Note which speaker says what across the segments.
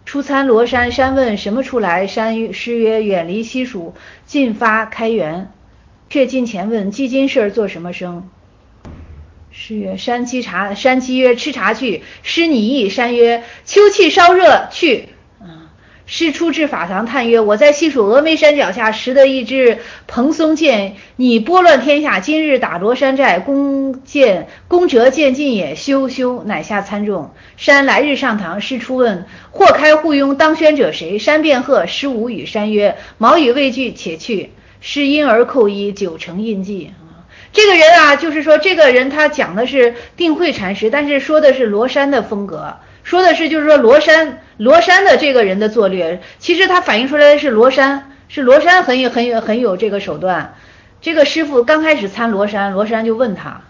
Speaker 1: 初参罗山，山问什么出来？师曰：远离西蜀，进发开元。却近前问：既今事做什么生？师曰：山鸡曰：吃茶去。师拟意。山曰：秋气稍热，去。师出至法堂，叹曰：我在西蜀峨眉山脚下拾得一支蓬松剑，你拨乱天下，今日打罗山寨，功折剑尽也。休，乃下参众。山来日上堂，师出问：或开护拥当宣者谁？山便喝。师无语。山曰：毛语畏惧，且去。师因而扣一，九成印记。这个人啊，就是说这个人他讲的是定慧禅师，但是说的是罗山的风格，说的是就是说罗山的这个人的作略，其实他反映出来的是罗山很有这个手段。这个师傅刚开始参罗山就问他，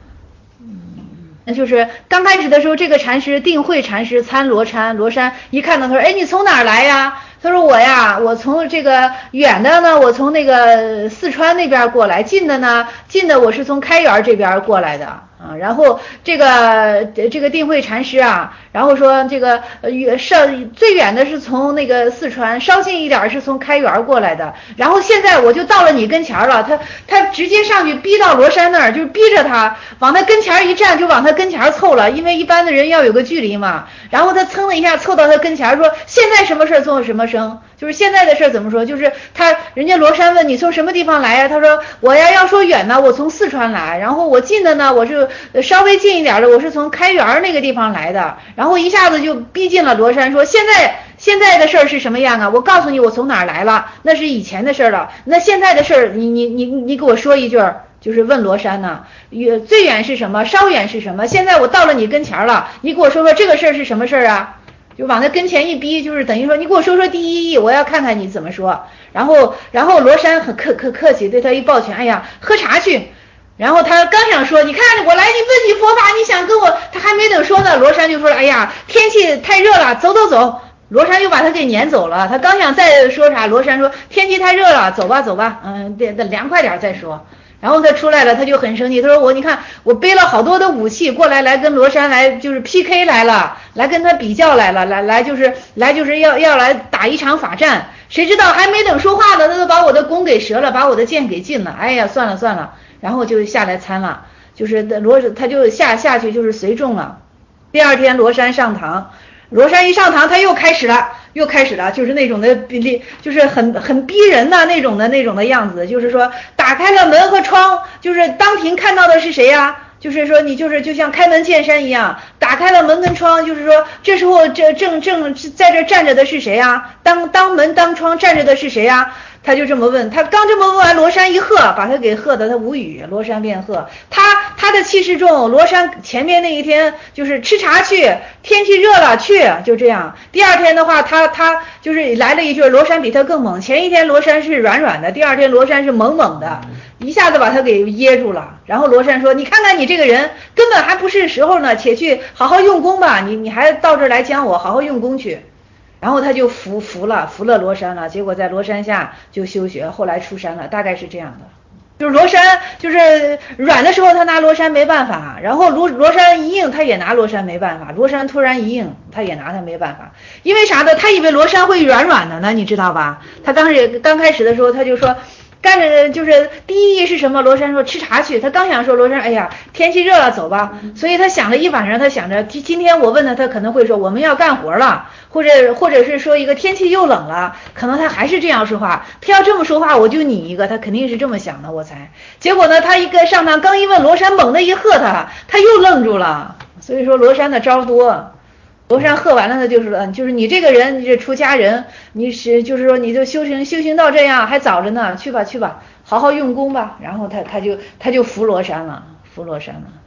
Speaker 1: 就是刚开始的时候，这个禅师定慧禅师参罗山一看到他说：哎，你从哪儿来呀？他说我从这个远的呢，我从那个四川那边过来，近的我是从开元这边过来的啊。然后这个定慧禅师啊，然后说这个最远的是从那个四川，稍近一点是从开元过来的。然后现在我就到了你跟前了，他直接上去逼到罗山那儿，就是逼着他往他跟前一站，就往他跟前凑了，因为一般的人要有个距离嘛。然后他噌的一下凑到他跟前，说现在什么事做什么生，就是现在的事怎么说，就是人家罗山问你从什么地方来呀？他说我要说远呢，我从四川来，然后我近的呢，我是稍微近一点的，我是从开元那个地方来的。然后一下子就逼近了罗山，说现在的事儿是什么样啊？我告诉你我从哪儿来了，那是以前的事了。那现在的事儿，你给我说一句，就是问罗山呢，最远是什么？稍远是什么？现在我到了你跟前了，你给我说这个事儿是什么事儿啊？就往他跟前一逼，就是等于说你给我说第一义，我要看看你怎么说。然后罗山很客气，对他一抱拳，哎呀，喝茶去。然后他刚想说，你看我来你问你佛法，你想跟我，他还没等说呢，罗山就说了，哎呀，天气太热了，走。罗山又把他给撵走了。他刚想再说啥，罗山说天气太热了，走吧，得凉快点再说。然后他出来了，他就很生气，他说你看我背了好多的武器过来跟罗山来就是 PK 来了，来跟他比较来了，来就是要来打一场法战。谁知道还没等说话呢，他都把我的弓给折了，把我的箭给尽了。哎呀，算了，然后就下来参了，就是他就下去就是随众了。第二天罗山上堂，罗山一上堂他又开始了，就是那种的就是很逼人的那种的样子，就是说打开了门和窗，就是当庭看到的是谁呀？就是说你就像开门见山一样，打开了门跟窗，就是说这时候正在这站着的是谁呀？当门当窗站着的是谁呀？他就这么问，他刚这么问完，罗山一喝，把他给喝得他无语。罗山便喝，他的气势重，罗山前面那一天就是吃茶去，天气热了去，就这样。第二天的话，他就是来了一句，罗山比他更猛。前一天罗山是软的，第二天罗山是猛的，一下子把他给噎住了。然后罗山说，你看看你这个人根本还不是时候呢，且去好好用功吧，你还到这儿来讲我，好好用功去。然后他就服了罗山了，结果在罗山下就休学，后来出山了，大概是这样的。就是罗山就是软的时候他拿罗山没办法，然后罗山一硬他也拿罗山没办法，罗山突然一硬他也拿他没办法。因为啥呢？他以为罗山会软的呢，你知道吧？他刚开始的时候他就说干着，就是第一义是什么？罗山说吃茶去。他刚想说罗山，哎呀，天气热了，走吧。所以他想了一晚上，他想着今天我问他可能会说我们要干活了，或者是说一个天气又冷了，可能他还是这样说话。他要这么说话，我就你一个，他肯定是这么想的，我猜。结果呢，他一个上堂刚一问，罗山猛地一喝他又愣住了。所以说罗山的招多。罗山喝完了，他就是你这个人，你这出家人，你是就是说你就修行到这样还早着呢，去吧，好好用功吧。然后他就服罗山了。